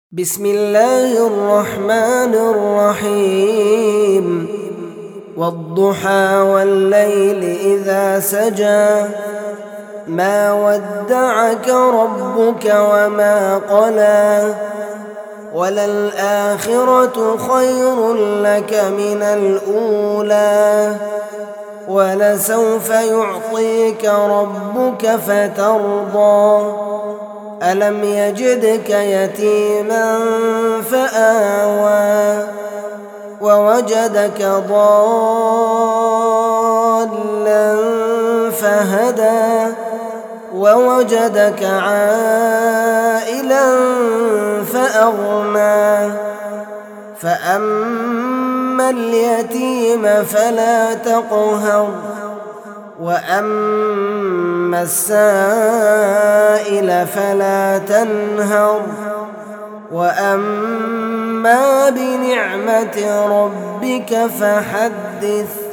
بسم الله الرحمن الرحيم والضحى والليل إذا سجى ما ودعك ربك وما قلى وللآخرة خير لك من الأولى ولسوف يعطيك ربك فترضى ألم يجدك يتيما فآوى ووجدك ضالا فهدى ووجدك عائلا فأغنى فأما اليتيم فلا تقهر وأما السائل فلا تنهر وأما بنعمة ربك فحدث